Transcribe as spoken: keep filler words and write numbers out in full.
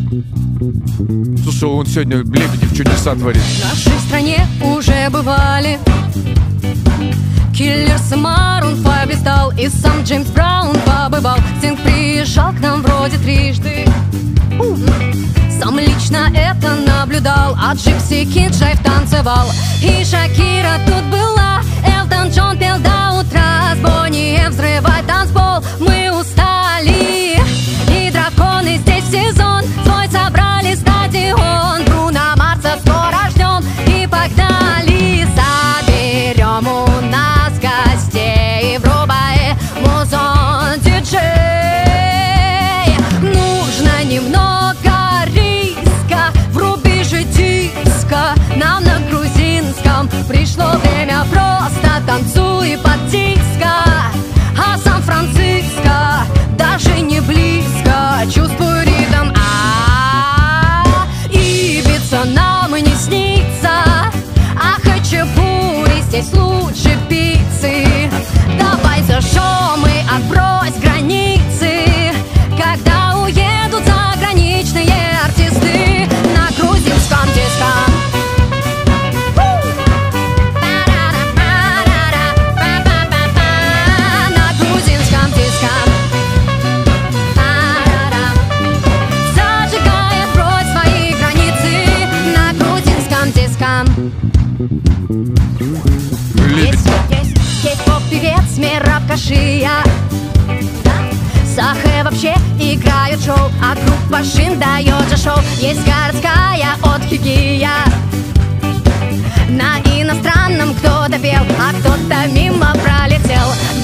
Слушай, он сегодня Лебедев чудеса творит. В нашей стране уже бывали Киллерс и Марун пять стал, и сам Джеймс Браун побывал. Стинг приезжал к нам вроде трижды. Сам лично это наблюдал, а Джипси Кинг джайв танцевал. И Шакира тут была, Элтон Джон пел до утра. С Бонни Эм взрывать танцпол, мы устали. И драконы здесь сезон, свой собрали стадион. Бруно Марса скоро ждем, и погнали. Соберем у нас гостей, врубай музон, диджей. Нужно немного риска, вруби же диско. Нам на грузинском пришло время, просто танцуй под диско. А Сан-Франциско даже не близко, чувствую ритм. А-а-а, Ибица нам и не снится, а хачапури здесь лучше пиццы. Давай зажжем и отбрось границы, когда уедут заграничные артисты на грузинском диско. На грузинском диско. Зажигай, отбрось свои границы на грузинском диско. Есть, есть, есть поп-певец Мераб Кашия. Сахэ вообще играют шоу, а группа Шин дает же шоу. Есть городская от Хигия. На иностранном кто-то пел, а кто-то мимо пролетел.